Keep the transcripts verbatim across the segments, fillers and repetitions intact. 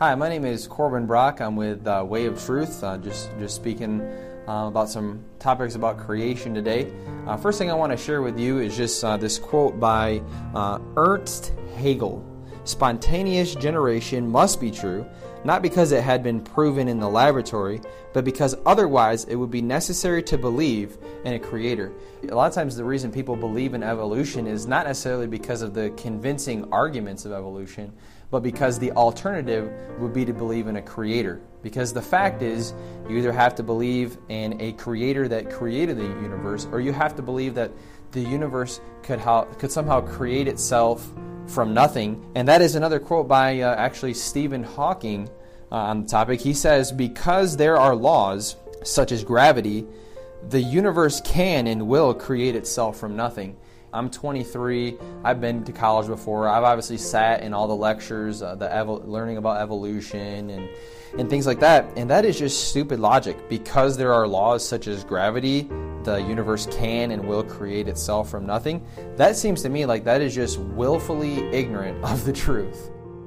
Hi, my name is Corbin Brock. I'm with uh, Way of Truth, uh, just, just speaking uh, about some topics about creation today. Uh, first thing I want to share with you is just uh, this quote by uh, Ernst Haeckel. Spontaneous generation must be true, not because it had been proven in the laboratory, but because otherwise it would be necessary to believe in a creator. A lot of times the reason people believe in evolution is not necessarily because of the convincing arguments of evolution, but because the alternative would be to believe in a creator. Because the fact is, you either have to believe in a creator that created the universe, or you have to believe that the universe could, how, could somehow create itself from nothing. And that is another quote by uh, actually Stephen Hawking uh, on the topic. He says, because there are laws such as gravity, the universe can and will create itself from nothing. I'm twenty-three. I've been to college before. I've obviously sat in all the lectures, uh, the evo- learning about evolution and, and things like that. And that is just stupid logic. Because there are laws such as gravity, the universe can and will create itself from nothing. That seems to me like that is just willfully ignorant of the truth.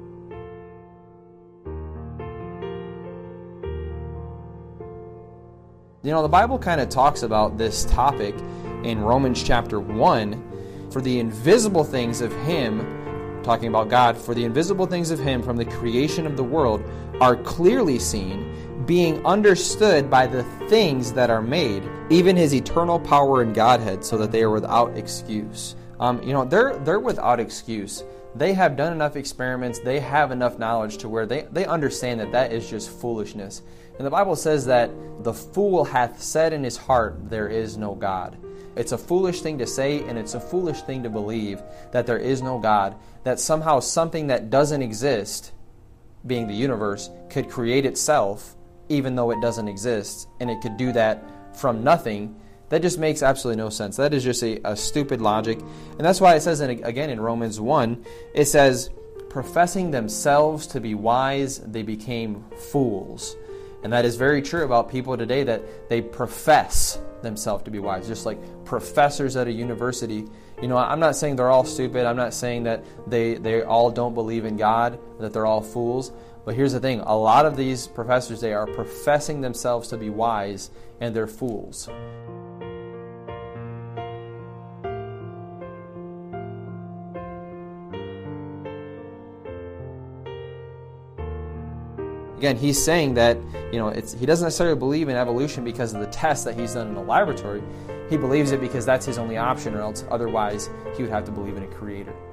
You know, the Bible kind of talks about this topic in Romans chapter one. For the invisible things of Him, talking about God, for the invisible things of Him from the creation of the world are clearly seen, being understood by the things that are made, even His eternal power and Godhead, so that they are without excuse. Um, you know, they're they're without excuse. They have done enough experiments. They have enough knowledge to where they, they understand that that is just foolishness. And the Bible says that the fool hath said in his heart, there is no God. It's a foolish thing to say, and it's a foolish thing to believe that there is no God, that somehow something that doesn't exist, being the universe, could create itself, even though it doesn't exist, and it could do that from nothing. That just makes absolutely no sense. That is just a, a stupid logic. And that's why it says, in, again in Romans one, it says, professing themselves to be wise, they became fools. And that is very true about people today, that they profess themselves to be wise, just like professors at a university. You know, I'm not saying they're all stupid. I'm not saying that they, they all don't believe in God, that they're all fools. But here's the thing. A lot of these professors, they are professing themselves to be wise, and they're fools. Again, he's saying that, you know, it's, he doesn't necessarily believe in evolution because of the tests that he's done in the laboratory. He believes it because that's his only option, or else otherwise he would have to believe in a creator.